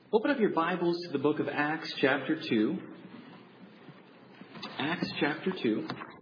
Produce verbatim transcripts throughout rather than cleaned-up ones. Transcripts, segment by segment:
Open up your Bibles to the book of Acts chapter two. Acts chapter two.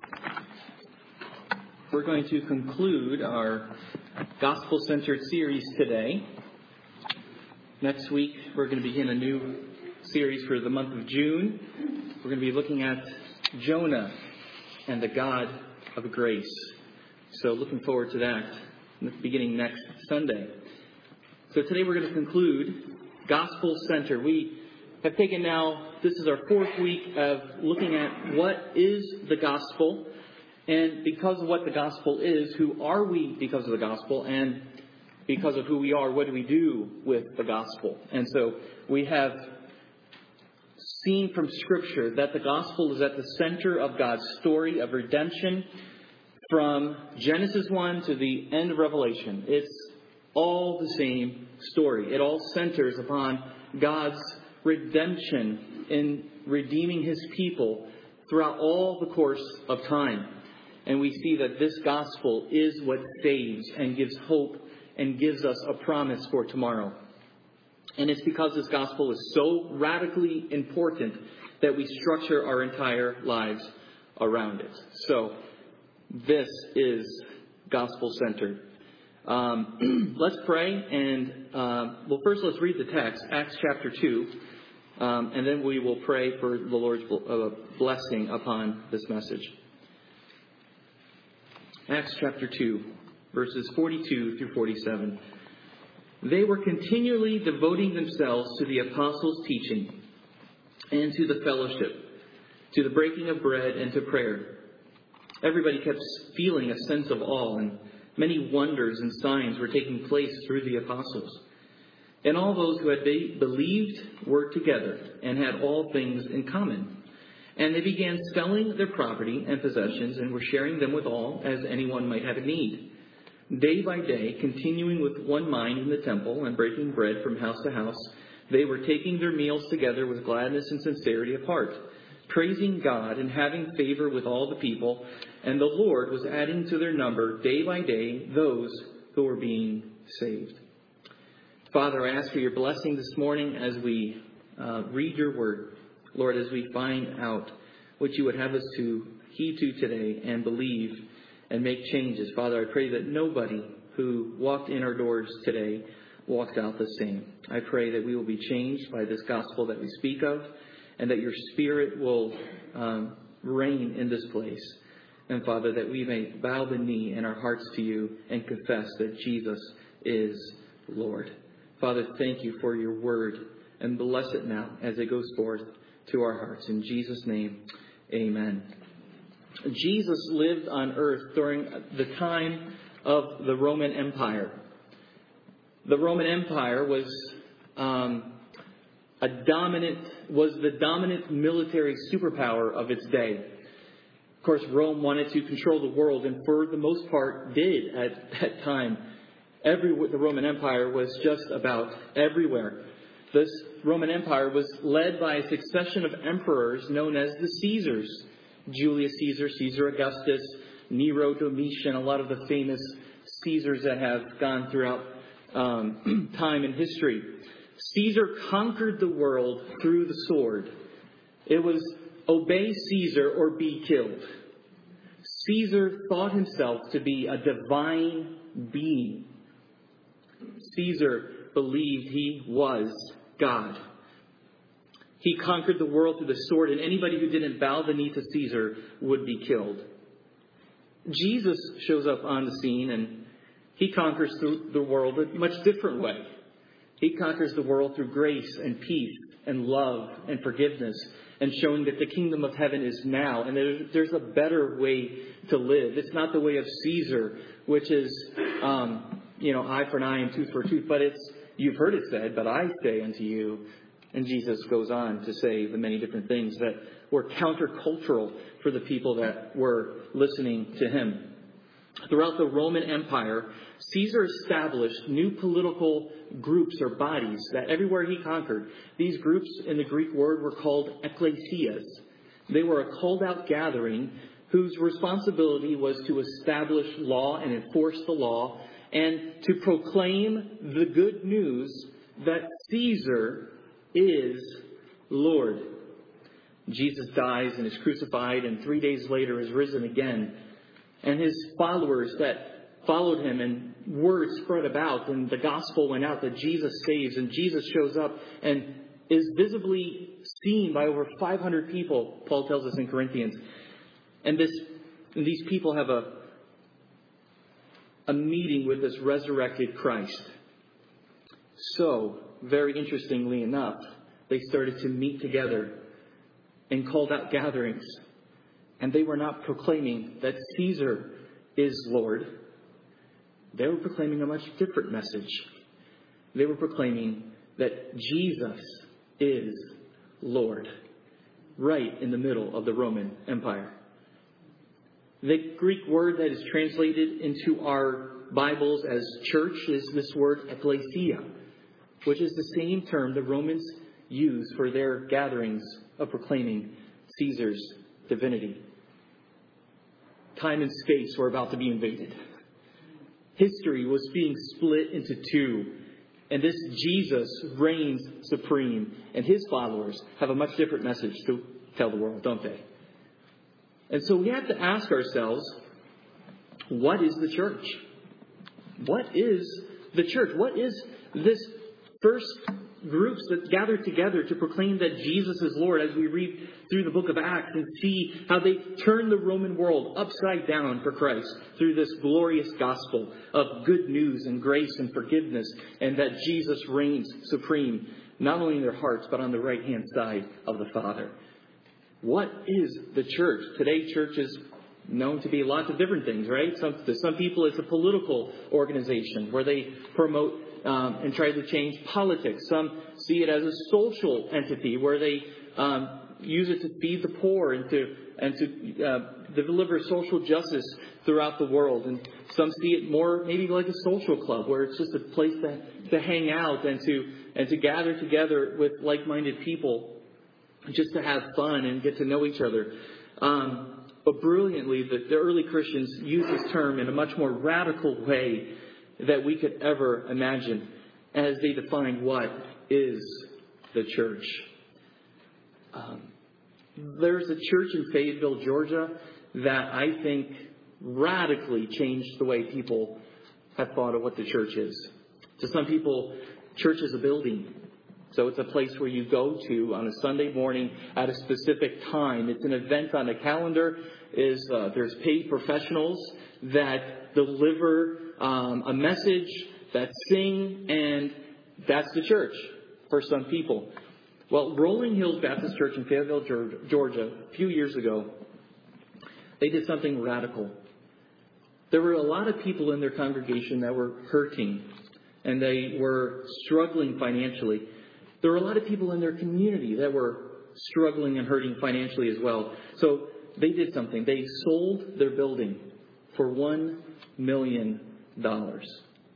We're going to conclude our gospel-centered series today. Next week, we're going to begin a new series for the month of June. We're going to be looking at Jonah and the God of grace. So looking forward to that beginning next Sunday. So today we're going to conclude Gospel Center. We have taken now, this is our fourth week of looking at what is the gospel. And because of what the gospel is, who are we because of the gospel? And because of who we are, what do we do with the gospel? And so we have seen from Scripture that the gospel is at the center of God's story of redemption from Genesis one to the end of Revelation. It's all the same story. It all centers upon God's redemption in redeeming His people throughout all the course of time. And we see that this gospel is what saves and gives hope and gives us a promise for tomorrow. And it's because this gospel is so radically important that we structure our entire lives around it. So, this is gospel-centered. Um, let's pray, and uh, well, first let's read the text, Acts chapter two, um, and then we will pray for the Lord's uh, blessing upon this message. Acts chapter two, verses forty-two through forty-seven. They were continually devoting themselves to the apostles' teaching and to the fellowship, to the breaking of bread and to prayer. Everybody kept feeling a sense of awe, and many wonders and signs were taking place through the apostles. And all those who had be- believed were together and had all things in common. And they began selling their property and possessions and were sharing them with all as anyone might have a need. Day by day, continuing with one mind in the temple and breaking bread from house to house, they were taking their meals together with gladness and sincerity of heart, praising God and having favor with all the people. And the Lord was adding to their number day by day those who were being saved. Father, I ask for your blessing this morning as we uh, read your word. Lord, as we find out what you would have us to heed to today and believe and make changes. Father, I pray that nobody who walked in our doors today walked out the same. I pray that we will be changed by this gospel that we speak of, and that your Spirit will um, reign in this place. And Father, that we may bow the knee in our hearts to you and confess that Jesus is Lord. Father, thank you for your word, and bless it now as it goes forth to our hearts. In Jesus' name, amen. Jesus lived on earth during the time of the Roman Empire. The Roman Empire was um, a dominant, was the dominant military superpower of its day. Of course, Rome wanted to control the world, and for the most part did at that time. Every, the Roman Empire was just about everywhere. This Roman Empire was led by a succession of emperors known as the Caesars. Julius Caesar, Caesar Augustus, Nero, Domitian, a lot of the famous Caesars that have gone throughout um, time in history. Caesar conquered the world through the sword. It was obey Caesar or be killed. Caesar thought himself to be a divine being. Caesar believed he was God. He conquered the world through the sword, and anybody who didn't bow the knee to Caesar would be killed. Jesus shows up on the scene, and he conquers the world a much different way. He conquers the world through grace and peace and love and forgiveness, and showing that the kingdom of heaven is now, and there's, there's a better way to live. It's not the way of Caesar, which is, um, you know, eye for an eye and tooth for a tooth, but it's, you've heard it said, but I say unto you. And Jesus goes on to say the many different things that were countercultural for the people that were listening to him. Throughout the Roman Empire, Caesar established new political groups or bodies that everywhere he conquered. These groups in the Greek word were called ecclesias. They were a called-out gathering whose responsibility was to establish law and enforce the law and to proclaim the good news that Caesar is Lord. Jesus dies and is crucified, and three days later is risen again. And his followers that followed him, and word spread about, and the gospel went out that Jesus saves, and Jesus shows up and is visibly seen by over five hundred people, Paul tells us in Corinthians. And this and these people have a, a meeting with this resurrected Christ. So, very interestingly enough, they started to meet together and called out gatherings. And they were not proclaiming that Caesar is Lord. They were proclaiming a much different message. They were proclaiming that Jesus is Lord, right in the middle of the Roman Empire. The Greek word that is translated into our Bibles as church is this word ekklesia, which is the same term the Romans used for their gatherings of proclaiming Caesar's divinity. Time and space were about to be invaded. History was being split into two. And this Jesus reigns supreme. And his followers have a much different message to tell the world, don't they? And so we have to ask ourselves, what is the church? What is the church? What is this first groups that gather together to proclaim that Jesus is Lord, as we read through the book of Acts and see how they turn the Roman world upside down for Christ through this glorious gospel of good news and grace and forgiveness, and that Jesus reigns supreme, not only in their hearts, but on the right-hand side of the Father. What is the church? Today, church is known to be lots of different things, right? Some, to some people, it's a political organization where they promote Um, and try to change politics. Some see it as a social entity where they um, use it to feed the poor and to and to uh, deliver social justice throughout the world. And some see it more maybe like a social club where it's just a place to, to hang out and to and to gather together with like-minded people just to have fun and get to know each other. Um, but brilliantly, the, the early Christians used this term in a much more radical way that we could ever imagine as they define what is the church. Um, there's a church in Fayetteville, Georgia, that I think radically changed the way people have thought of what the church is. To some people, church is a building. So it's a place where you go to on a Sunday morning at a specific time. It's an event on the calendar. Is uh, there's paid professionals that deliver um, a message, that sing, and that's the church for some people. Well, Rolling Hills Baptist Church in Fayetteville, Georgia, a few years ago, they did something radical. There were a lot of people in their congregation that were hurting, and they were struggling financially. There were a lot of people in their community that were struggling and hurting financially as well. So they did something. They sold their building for one million dollars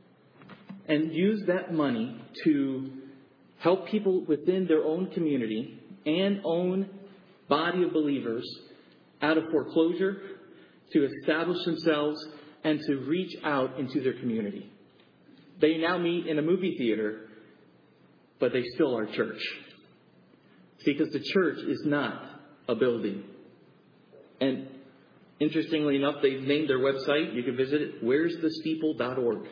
and used that money to help people within their own community and own body of believers out of foreclosure, to establish themselves, and to reach out into their community. They now meet in a movie theater, but they still are church. See, because the church is not a building. And interestingly enough, they've named their website. You can visit it, where's the steeple dot org.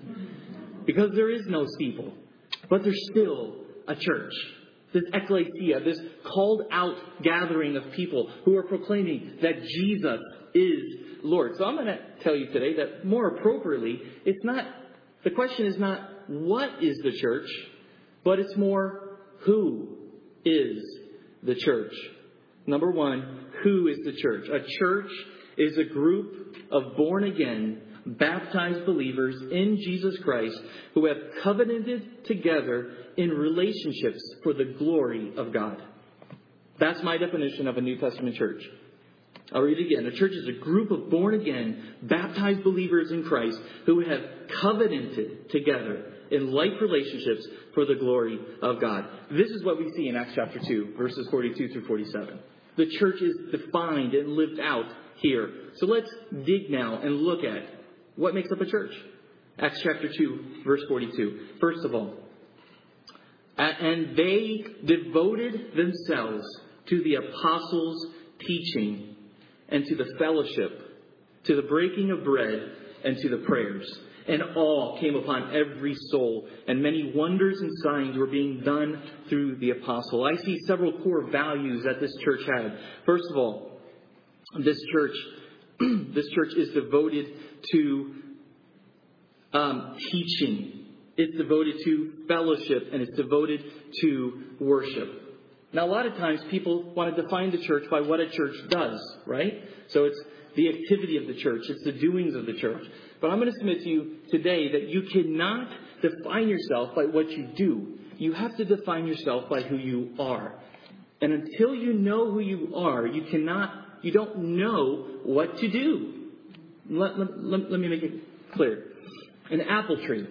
Because there is no steeple. But there's still a church. This ekklesia, this called out gathering of people who are proclaiming that Jesus is Lord. So I'm going to tell you today that more appropriately, it's not, the question is not what is the church, but it's more who is the church. Number one, who is the church? A church is a group of born-again, baptized believers in Jesus Christ who have covenanted together in relationships for the glory of God. That's my definition of a New Testament church. I'll read it again. A church is a group of born-again, baptized believers in Christ who have covenanted together in like relationships for the glory of God. This is what we see in Acts chapter two, verses forty-two through forty-seven. The church is defined and lived out here. So let's dig now and look at what makes up a church. Acts chapter two, verse forty-two. First of all, And they devoted themselves to the apostles' teaching and to the fellowship, to the breaking of bread and to the prayers. And awe came upon every soul, and many wonders and signs were being done through the apostle. I see several core values that this church had. First of all, this church, this church is devoted to um, teaching. It's devoted to fellowship, and it's devoted to worship. Now, a lot of times people want to define the church by what a church does, right? So it's the activity of the church. It's the doings of the church. But I'm going to submit to you today that you cannot define yourself by what you do. You have to define yourself by who you are. And until you know who you are, you cannot, you don't know what to do. Let, let, let, let me make it clear. An apple tree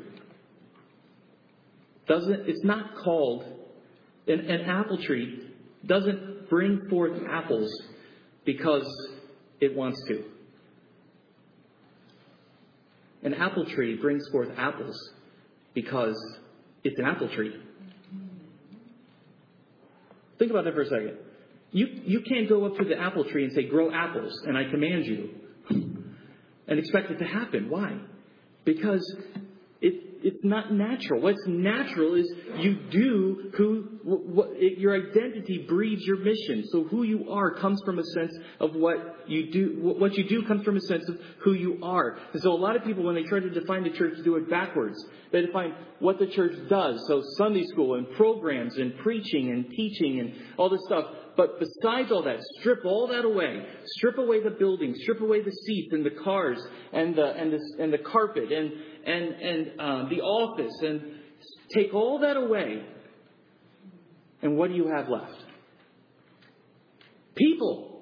doesn't, it's not called, an, an apple tree doesn't bring forth apples because it wants to. An apple tree brings forth apples because it's an apple tree. Think about that for a second. You, you can't go up to the apple tree and say, grow apples, and I command you, and expect it to happen. Why? Because it, it's not natural. What's natural is you do who, what, it, your identity breeds your mission. So who you are comes from a sense of what you do. What you do comes from a sense of who you are. And so a lot of people, when they try to define the church, do it backwards. They define what the church does. So Sunday school and programs and preaching and teaching and all this stuff. But besides all that, strip all that away. Strip away the building. Strip away the seats and the cars and the and the and the carpet and and and uh, the office, and take all that away. And what do you have left? People.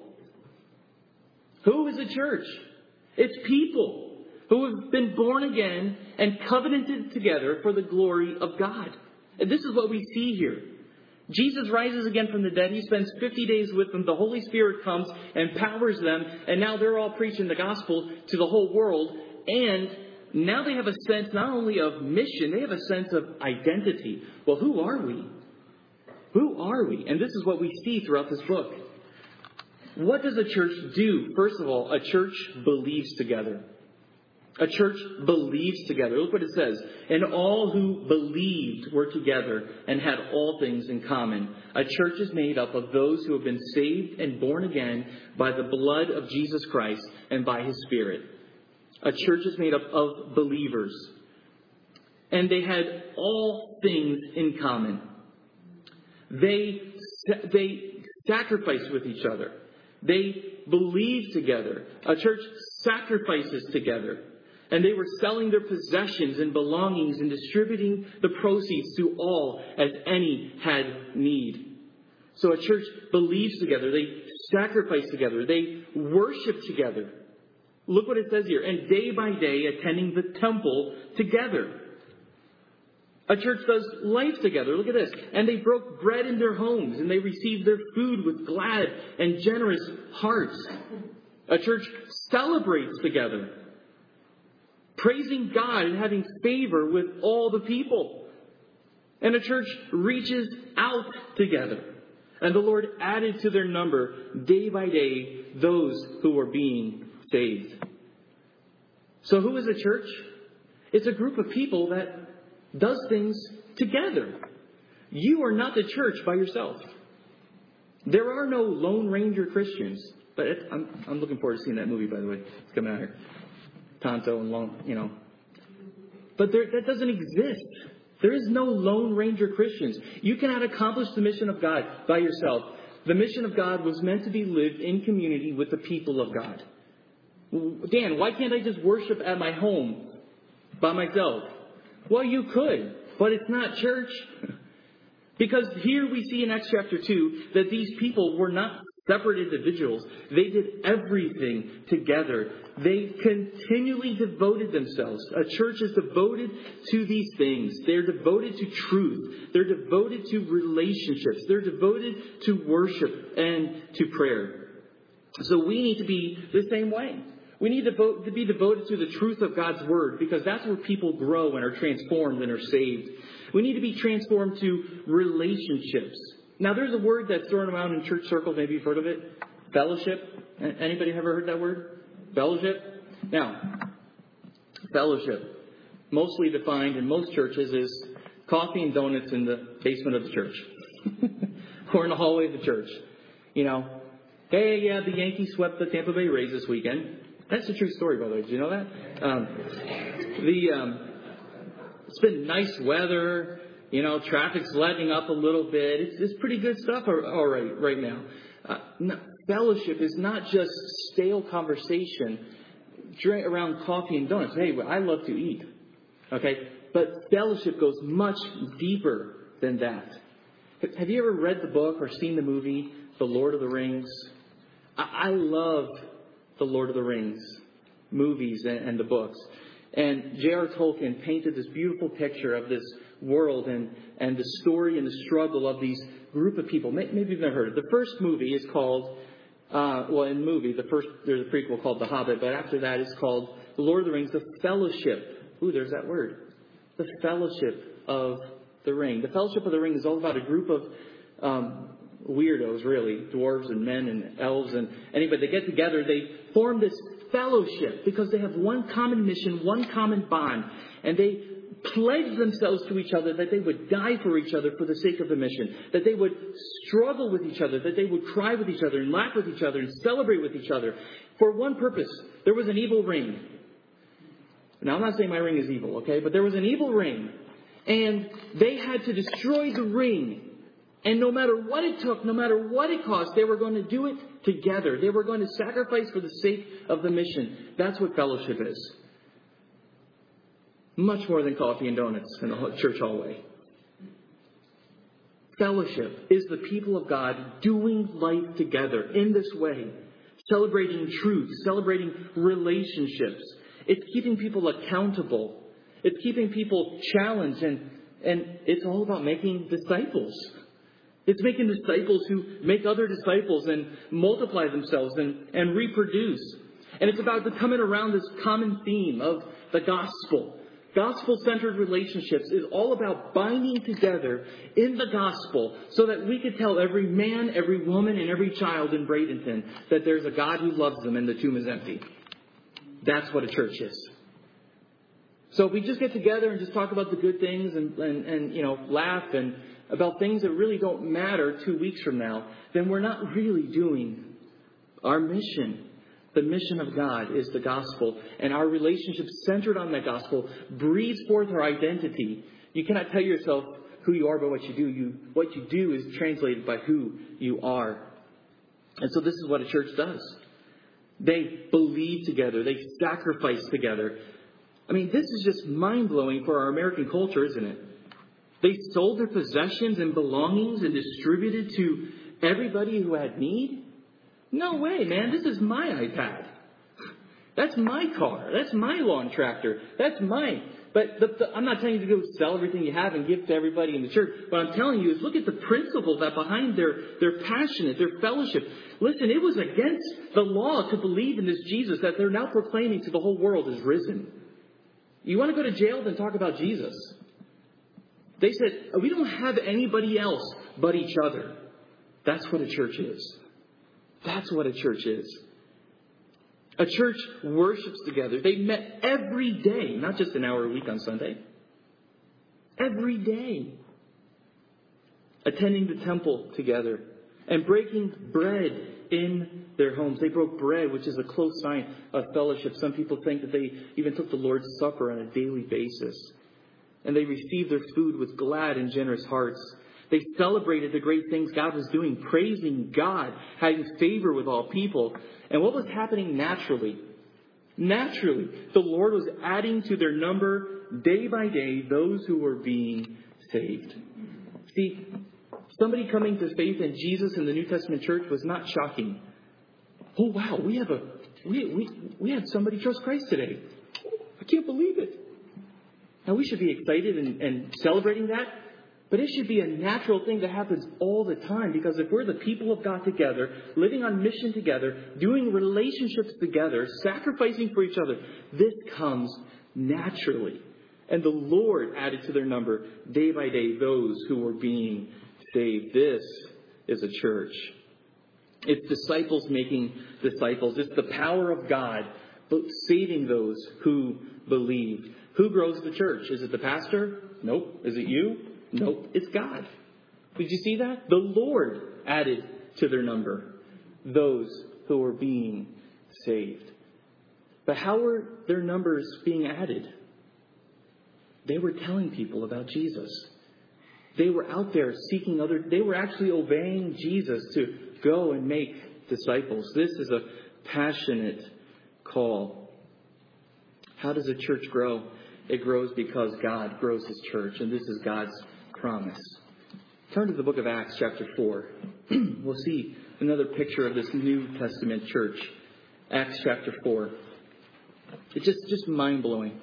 Who is a church? It's people who have been born again and covenanted together for the glory of God. And this is what we see here. Jesus rises again from the dead. He spends fifty days with them. The Holy Spirit comes and empowers them. And now they're all preaching the gospel to the whole world. And now they have a sense not only of mission, they have a sense of identity. Well, who are we? Who are we? And this is what we see throughout this book. What does a church do? First of all, a church believes together. A church believes together. Look what it says. And all who believed were together and had all things in common. A church is made up of those who have been saved and born again by the blood of Jesus Christ and by His Spirit. A church is made up of believers. And they had all things in common. They, they sacrificed with each other. They believed together. A church sacrifices together. And they were selling their possessions and belongings and distributing the proceeds to all as any had need. So a church believes together. They sacrifice together. They worship together. Look what it says here. And day by day attending the temple together. A church does life together. Look at this. And they broke bread in their homes. And they received their food with glad and generous hearts. A church celebrates together, praising God and having favor with all the people. And a church reaches out together. And the Lord added to their number day by day those who were being saved. So who is a church? It's a group of people that does things together. You are not the church by yourself. There are no Lone Ranger Christians. But it, I'm, I'm looking forward to seeing that movie, by the way. It's coming out here. Tonto and Lone, you know. But there, that doesn't exist. There is no Lone Ranger Christians. You cannot accomplish the mission of God by yourself. The mission of God was meant to be lived in community with the people of God. Dan, why can't I just worship at my home by myself? Well, you could, but it's not church. Because here we see in Acts chapter two that these people were not separate individuals. They did everything together. They continually devoted themselves. A church is devoted to these things. They're devoted to truth. They're devoted to relationships. They're devoted to worship and to prayer. So we need to be the same way. We need to, vote, to be devoted to the truth of God's Word, because that's where people grow and are transformed and are saved. We need to be transformed to relationships. Now, there's a word that's thrown around in church circles. Maybe you've heard of it. Fellowship. Anybody ever heard that word? Fellowship? Now, fellowship, mostly defined in most churches, is coffee and donuts in the basement of the church. Or in the hallway of the church. You know, hey, yeah, the Yankees swept the Tampa Bay Rays this weekend. That's a true story, by the way. Did you know that? Um, the um, it's been nice weather. You know, traffic's letting up a little bit. It's, it's pretty good stuff all right right now. Uh, no, fellowship is not just stale conversation around coffee and donuts. Hey, I love to eat. Okay? But fellowship goes much deeper than that. Have you ever read the book or seen the movie, The Lord of the Rings? I, I love The Lord of the Rings movies and, and the books. And J R Tolkien painted this beautiful picture of this world and, and the story and the struggle of these group of people. Maybe you've never heard it. The first movie is called, uh, well, in movie, the first, there's a prequel called The Hobbit, but after that it's called The Lord of the Rings, The Fellowship. Ooh, there's that word. The Fellowship of the Ring. The Fellowship of the Ring is all about a group of um, weirdos, really, dwarves and men and elves and anybody. They get together, they form this fellowship because they have one common mission, one common bond, and they pledge themselves to each other that they would die for each other for the sake of the mission, that they would struggle with each other, that they would cry with each other and laugh with each other and celebrate with each other for one purpose. There was an evil ring. Now, I'm not saying my ring is evil, okay? But there was an evil ring. And they had to destroy the ring. And no matter what it took, no matter what it cost, they were going to do it together. They were going to sacrifice for the sake of the mission. That's what fellowship is. Much more than coffee and donuts in the church hallway. Fellowship is the people of God doing life together in this way. Celebrating truth, celebrating relationships. It's keeping people accountable. It's keeping people challenged, and, and it's all about making disciples. It's making disciples who make other disciples and multiply themselves and, and reproduce. And it's about coming around this common theme of the gospel. Gospel-centered relationships is all about binding together in the gospel so that we could tell every man, every woman, and every child in Bradenton that there's a God who loves them and the tomb is empty. That's what a church is. So if we just get together and just talk about the good things and, and, and, you know, laugh and about things that really don't matter two weeks from now, then we're not really doing our mission. The mission of God is the gospel, and our relationship centered on that gospel breathes forth our identity. You cannot tell yourself who you are by what you do. You, what you do is translated by who you are. And so this is what a church does. They believe together. They sacrifice together. I mean, this is just mind-blowing for our American culture, isn't it? They sold their possessions and belongings and distributed to everybody who had need. No way, man. This is my iPad. That's my car. That's my lawn tractor. That's mine. But the, the, I'm not telling you to go sell everything you have and give to everybody in the church. What I'm telling you is look at the principle that behind their, their passionate, their fellowship. Listen, it was against the law to believe in this Jesus that they're now proclaiming to the whole world is risen. You want to go to jail? Then talk about Jesus. They said, we don't have anybody else but each other. That's what a church is. That's what a church is. A church worships together. They met every day, not just an hour a week on Sunday. Every day. Attending the temple together and breaking bread in their homes. They broke bread, which is a close sign of fellowship. Some people think that they even took the Lord's Supper on a daily basis. And they received their food with glad and generous hearts. They celebrated the great things God was doing, praising God, having favor with all people. And what was happening naturally? Naturally, the Lord was adding to their number day by day those who were being saved. See, somebody coming to faith in Jesus in the New Testament church was not shocking. Oh wow, we have a we we we had somebody trust Christ today. I can't believe it. Now we should be excited and, and celebrating that. But it should be a natural thing that happens all the time, because if we're the people of God together, living on mission together, doing relationships together, sacrificing for each other, this comes naturally. And the Lord added to their number day by day those who were being saved. This is a church. It's disciples making disciples. It's the power of God saving those who believe. Who grows the church? Is it the pastor? Nope. Is it you? Nope. It's God. Did you see that? The Lord added to their number those who were being saved. But how were their numbers being added? They were telling people about Jesus. They were out there seeking other. They were actually obeying Jesus to go and make disciples. This is a passionate call. How does a church grow? It grows because God grows His church, and this is God's promise. Turn to the book of Acts chapter four. We'll see another picture of this New Testament church. Acts chapter four. It's just, just mind-blowing.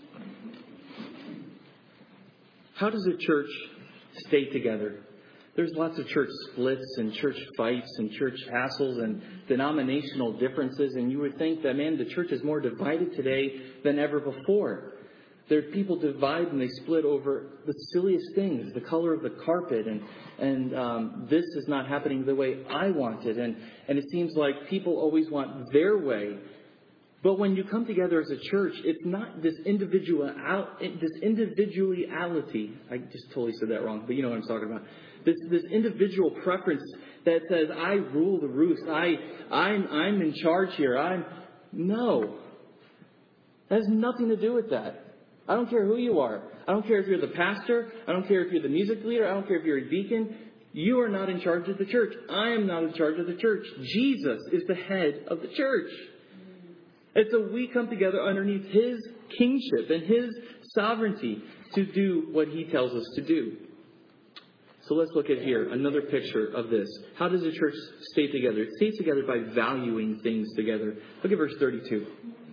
How does a church stay together? There's lots of church splits and church fights and church hassles and denominational differences. And you would think that, man, the church is more divided today than ever before. There are people divide and they split over the silliest things, the color of the carpet, and and um, this is not happening the way I want it. And, and it seems like people always want their way. But when you come together as a church, it's not this individual, this individuality. I just totally said that wrong, but you know what I'm talking about. This this individual preference that says, I rule the roost. I I'm I'm in charge here. I'm no. That has nothing to do with that. I don't care who you are. I don't care if you're the pastor. I don't care if you're the music leader. I don't care if you're a deacon. You are not in charge of the church. I am not in charge of the church. Jesus is the head of the church. And so we come together underneath His kingship and His sovereignty to do what He tells us to do. So let's look at here, another picture of this. How does a church stay together? It stays together by valuing things together. Look at verse thirty-two.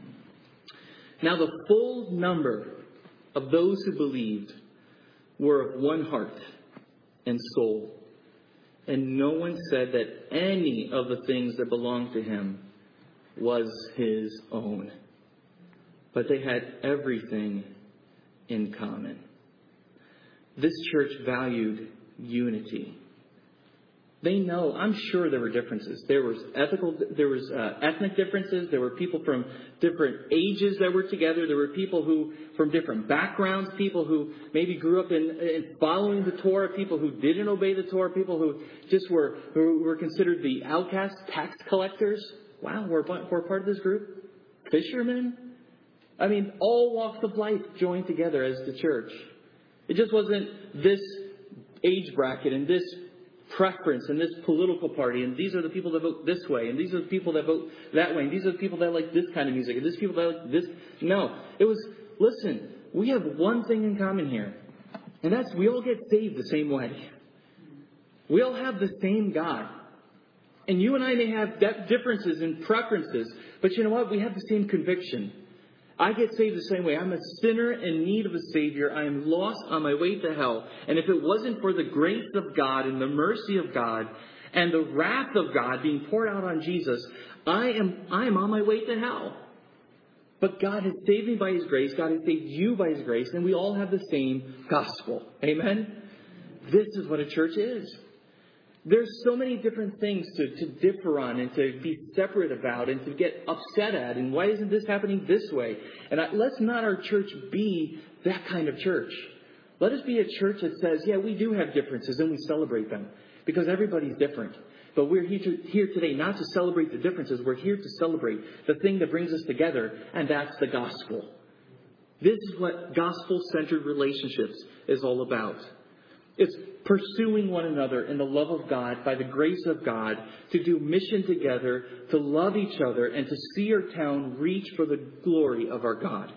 Now the full number of those who believed were of one heart and soul. And no one said that any of the things that belonged to him was his own. But they had everything in common. This church valued unity. They know, I'm sure there were differences. There was ethical, there was uh, ethnic differences. There were people from different ages that were together. There were people who, from different backgrounds, people who maybe grew up in, in following the Torah, people who didn't obey the Torah, people who just were, who were considered the outcasts, tax collectors. Wow, we're, we're part of this group. Fishermen. I mean, all walks of life joined together as the church. It just wasn't this age bracket and this preference and this political party, and these are the people that vote this way, and these are the people that vote that way, and these are the people that like this kind of music, and these people that like this. No, it was, listen, we have one thing in common here, and that's we all get saved the same way. We all have the same God. And you and I may have differences in preferences, but you know what? We have the same conviction. I get saved the same way. I'm a sinner in need of a Savior. I am lost on my way to hell. And if it wasn't for the grace of God and the mercy of God and the wrath of God being poured out on Jesus, I am I am on my way to hell. But God has saved me by His grace. God has saved you by His grace. And we all have the same gospel. Amen? This is what a church is. There's so many different things to, to differ on and to be separate about and to get upset at. And why isn't this happening this way? And I, let's not our church be that kind of church. Let us be a church that says, yeah, we do have differences and we celebrate them because everybody's different. But we're here, to, here today not to celebrate the differences. We're here to celebrate the thing that brings us together, and that's the gospel. This is what gospel-centered relationships is all about. It's pursuing one another in the love of God, by the grace of God, to do mission together, to love each other, and to see our town reach for the glory of our God.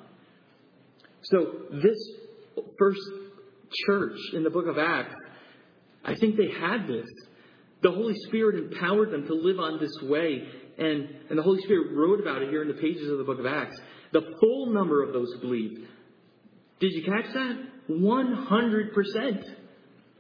So this first church in the book of Acts, I think they had this. The Holy Spirit empowered them to live on this way, and, and the Holy Spirit wrote about it here in the pages of the book of Acts. The full number of those who believed. Did you catch that? one hundred percent.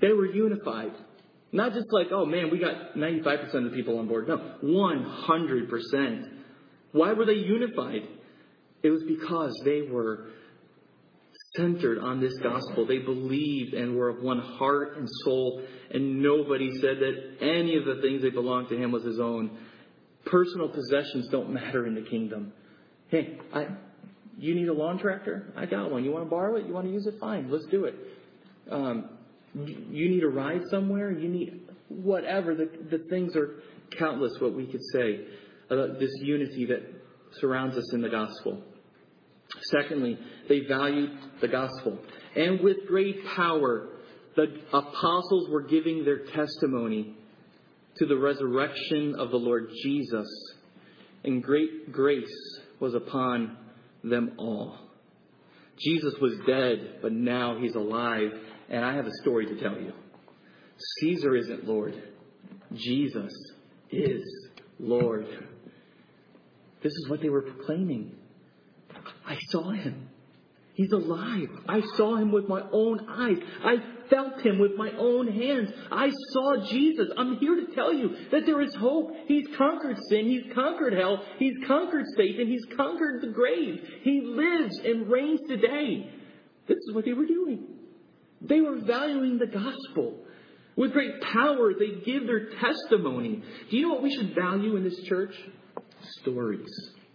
They were unified. Not just like, oh man, we got ninety-five percent of the people on board. No, one hundred percent. Why were they unified? It was because they were centered on this gospel. They believed and were of one heart and soul, and nobody said that any of the things that belonged to him was his own. Personal possessions don't matter in the kingdom. Hey, I, you need a lawn tractor? I got one. You want to borrow it? You want to use it? Fine, let's do it. Um, you need a ride somewhere? You need whatever. The, the things are countless, what we could say. Uh, this unity that surrounds us in the gospel. Secondly, they valued the gospel. And with great power, the apostles were giving their testimony to the resurrection of the Lord Jesus. And great grace was upon them all. Jesus was dead, but now he's alive. And I have a story to tell you. Caesar isn't Lord. Jesus is Lord. This is what they were proclaiming. I saw him. He's alive. I saw him with my own eyes. I felt him with my own hands. I saw Jesus. I'm here to tell you that there is hope. He's conquered sin. He's conquered hell. He's conquered Satan. He's conquered the grave. He lives and reigns today. This is what they were doing. They were valuing the gospel. With great power, they give their testimony. Do you know what we should value in this church? Stories.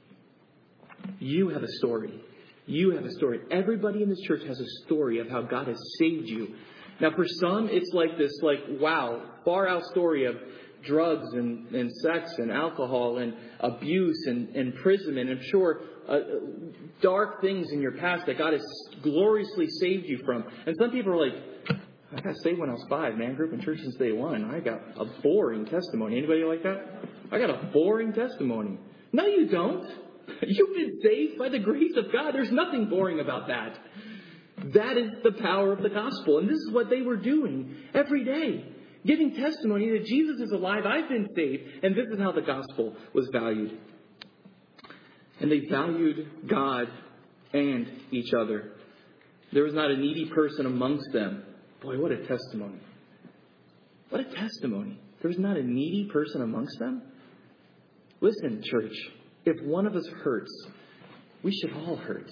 You have a story. You have a story. Everybody in this church has a story of how God has saved you. Now, for some, it's like this, like, wow, far out story of drugs and, and sex and alcohol and abuse and, and imprisonment. I'm sure uh, dark things in your past that God has gloriously saved you from. And some people are like, I got saved when I was five, man. Grew up in church since day one. I got a boring testimony. Anybody like that? I got a boring testimony. No, you don't. You've been saved by the grace of God. There's nothing boring about that. That is the power of the gospel. And this is what they were doing every day. Giving testimony that Jesus is alive. I've been saved. And this is how the gospel was valued. And they valued God and each other. There was not a needy person amongst them. Boy, what a testimony. What a testimony. There was not a needy person amongst them. Listen, church. If one of us hurts, we should all hurt.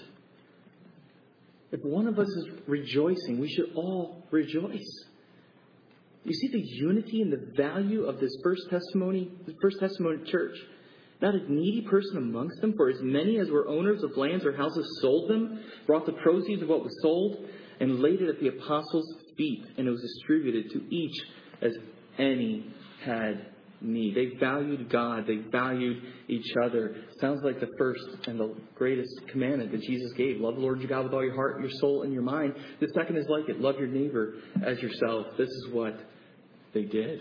If one of us is rejoicing, we should all rejoice. You see the unity and the value of this first testimony, the first testimony church. Not a needy person amongst them, for as many as were owners of lands or houses sold them, brought the proceeds of what was sold, and laid it at the apostles' feet, and it was distributed to each as any had need. They valued God. They valued each other. Sounds like the first and the greatest commandment that Jesus gave. Love the Lord your God with all your heart, your soul, and your mind. The second is like it. Love your neighbor as yourself. This is what they did.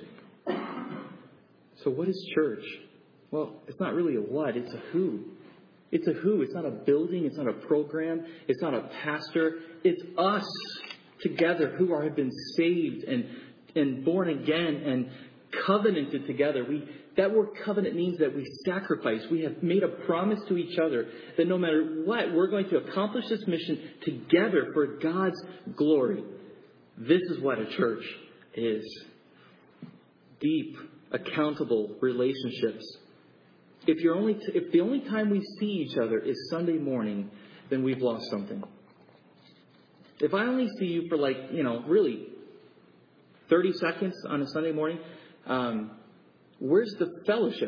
So what is church? Well, it's not really a what. It's a who. It's a who. It's not a building. It's not a program. It's not a pastor. It's us together who are, have been saved and, and born again and covenanted together. We that word covenant means that we sacrifice. We have made a promise to each other that no matter what, we're going to accomplish this mission together for God's glory. This is what a church is. Deep, accountable relationships. If you're only t- if the only time we see each other is Sunday morning, then we've lost something. If I only see you for like, you know, really thirty seconds on a Sunday morning, Um, where's the fellowship?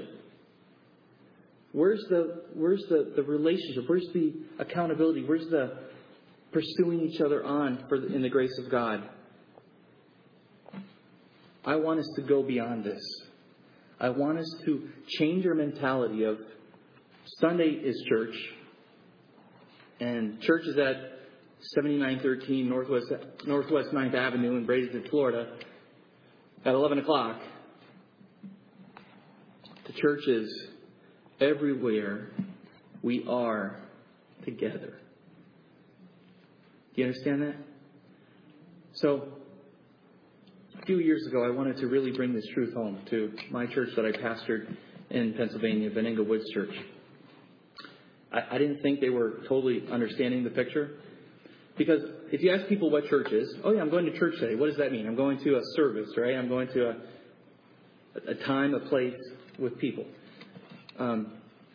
Where's the where's the, the relationship? Where's the accountability? Where's the pursuing each other on for the, in the grace of God? I want us to go beyond this. I want us to change our mentality of Sunday is church, and church is at seventy-nine thirteen Northwest Northwest ninth Avenue in Bradenton, Florida, at eleven o'clock. The church is everywhere we are together. Do you understand that? So, a few years ago, I wanted to really bring this truth home to my church that I pastored in Pennsylvania, Benninga Woods Church. I, I didn't think they were totally understanding the picture. Because if you ask people what church is, oh yeah, I'm going to church today. What does that mean? I'm going to a service, right? I'm going to a, a time, a place with people. Um,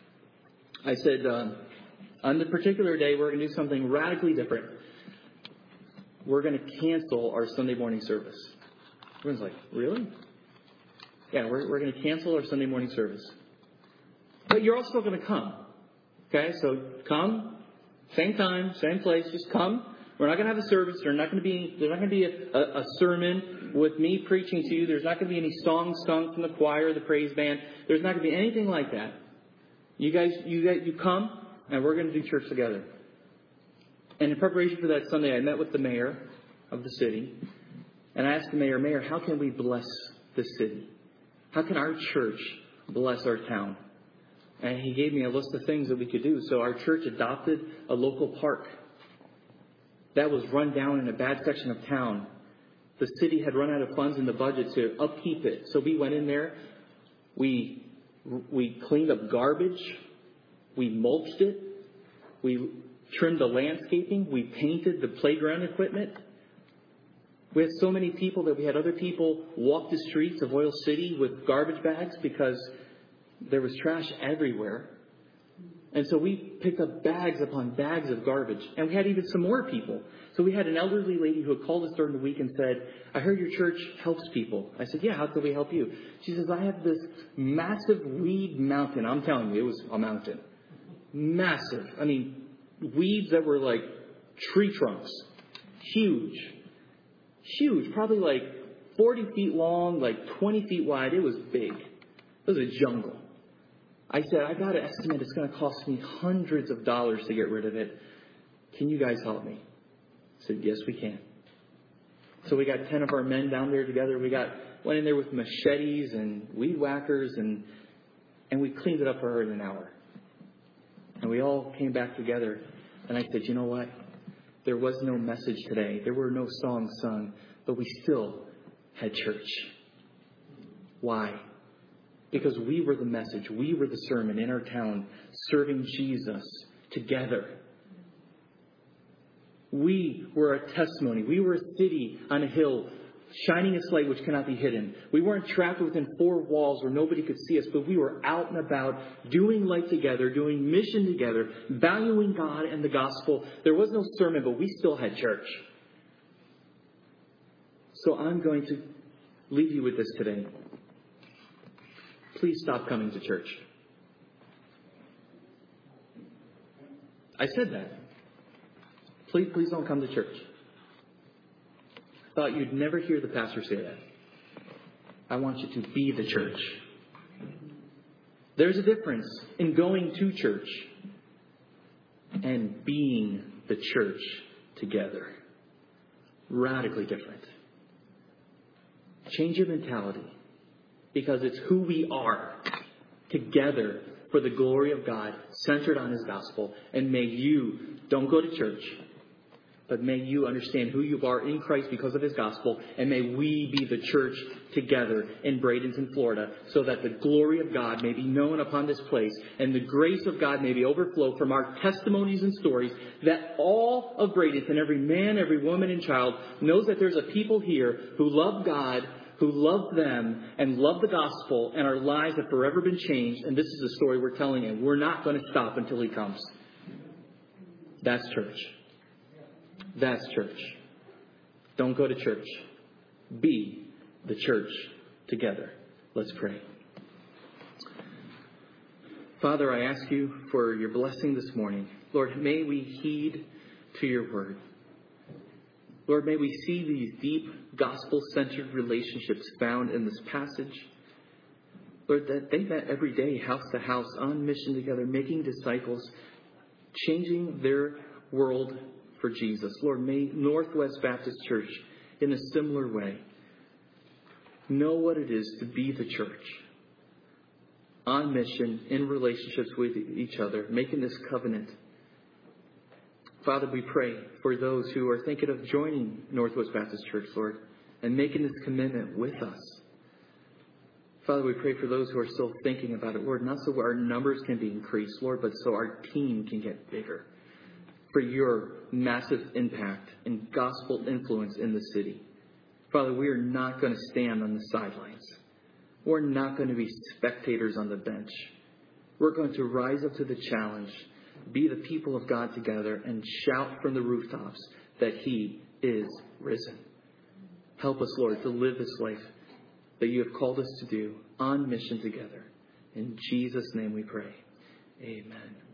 I said, um, on the particular day, we're going to do something radically different. We're going to cancel our Sunday morning service. Everyone's like, really? Yeah, we're, we're going to cancel our Sunday morning service. But you're all still going to come. Okay, so come, same time, same place, just come. We're not going to have a service. There's not going to be, there's not going to be a, a, a sermon with me preaching to you. There's not going to be any songs sung from the choir, the praise band. There's not going to be anything like that. You guys, you guys, you come, and we're going to do church together. And in preparation for that Sunday, I met with the mayor of the city, and I asked the mayor, Mayor, how can we bless this city? How can our church bless our town? And he gave me a list of things that we could do. So our church adopted a local park that was run down in a bad section of town. The city had run out of funds in the budget to upkeep it. So we went in there. We we cleaned up garbage. We mulched it. We trimmed the landscaping. We painted the playground equipment. We had so many people that we had other people walk the streets of Oil City with garbage bags because there was trash everywhere. And so we picked up bags upon bags of garbage. And we had even some more people. So we had an elderly lady who had called us during the week and said, I heard your church helps people. I said, yeah, how can we help you? She says, I have this massive weed mountain. I'm telling you, it was a mountain. Massive. I mean, weeds that were like tree trunks. Huge. Huge. Probably like forty feet long, like twenty feet wide. It was big. It was a jungle. I said, I got to estimate it's going to cost me hundreds of dollars to get rid of it. Can you guys help me? I said, yes, we can. So we got ten of our men down there together. We got went in there with machetes and weed whackers, and and we cleaned it up for her in an hour. And we all came back together. And I said, you know what? There was no message today. There were no songs sung. But we still had church. Why? Because we were the message. We were the sermon in our town, serving Jesus together. We were a testimony. We were a city on a hill, shining its light which cannot be hidden. We weren't trapped within four walls where nobody could see us, but we were out and about, doing life together, doing mission together, valuing God and the gospel. There was no sermon, but we still had church. So I'm going to leave you with this today. Please stop coming to church. I said that. Please, please don't come to church. I thought you'd never hear the pastor say that. I want you to be the church. There's a difference in going to church and being the church together. Radically different. Change your mentality. Because it's who we are together for the glory of God, centered on His gospel. And may you, don't go to church, but may you understand who you are in Christ because of His gospel. And may we be the church together in Bradenton, Florida, so that the glory of God may be known upon this place. And the grace of God may be overflow from our testimonies and stories, that all of Bradenton, every man, every woman and child, knows that there's a people here who love God, who love them and love the gospel, and our lives have forever been changed. And this is the story we're telling him. We're not going to stop until He comes. That's church. That's church. Don't go to church. Be the church together. Let's pray. Father, I ask you for your blessing this morning. Lord, may we heed to your word. Lord, may we see these deep, gospel-centered relationships found in this passage. Lord, that they met every day, house to house, on mission together, making disciples, changing their world for Jesus. Lord, may Northwest Baptist Church, in a similar way, know what it is to be the church, on mission, in relationships with each other, making this covenant. Father, we pray for those who are thinking of joining Northwest Baptist Church, Lord, and making this commitment with us. Father, we pray for those who are still thinking about it, Lord, not so our numbers can be increased, Lord, but so our team can get bigger. for your massive impact and gospel influence in the city. Father, we are not going to stand on the sidelines. We're not going to be spectators on the bench. We're going to rise up to the challenge, be the people of God together, and shout from the rooftops that He is risen. Help us, Lord, to live this life that You have called us to do on mission together. In Jesus' name we pray. Amen.